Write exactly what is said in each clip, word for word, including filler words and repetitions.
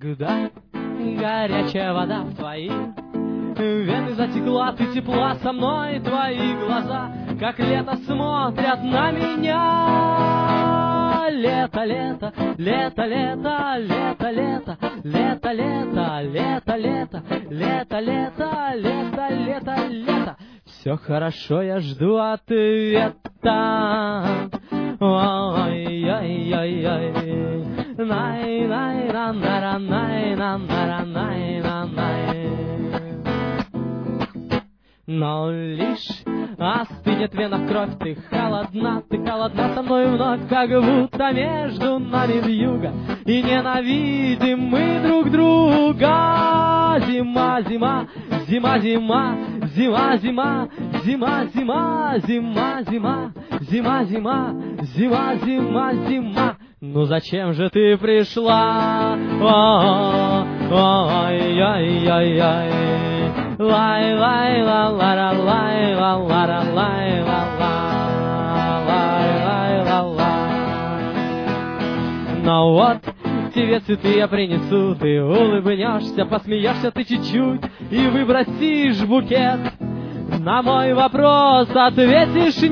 когда горячая вода в твои вены затекла, ты тепла со мной, твои глаза, как лето, смотрят на меня. Лето, лето, лето, лето, лето, лето, лето, лето, лето, лето, лето, лето, лето, лето, лето. Все хорошо, я жду ответа. Ой-ой-ой-ой, най-най-на-на-ра-най-на-на-ра-най-на-най. Но лишь остынет в венах кровь, ты холодна, ты холодна со мной вновь, как будто между нами вьюга, и ненавидим мы друг друга. Зима, зима, зима, зима, зима, зима, зима, зима, зима, зима, зима, зима, зима, зима, зима. Ну зачем же ты пришла? Ой-ой-ой-ой. Лай, лай, ла, ла, ра, лай, ла, ла, ра, лай, ла, ла, лай, лай, ла, ла. Но вот тебе цветы я принесу, ты улыбнешься, посмеешься ты чуть-чуть и выбросишь букет. На мой вопрос ответишь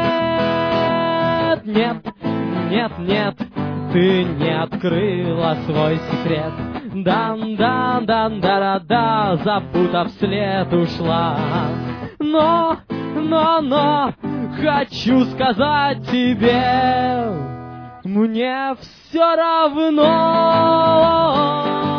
нет, нет, нет, нет, ты не открыла свой секрет. Дан-дан-дан-да-да-да, запутав след ушла. Но, но, но, хочу сказать тебе, мне все равно.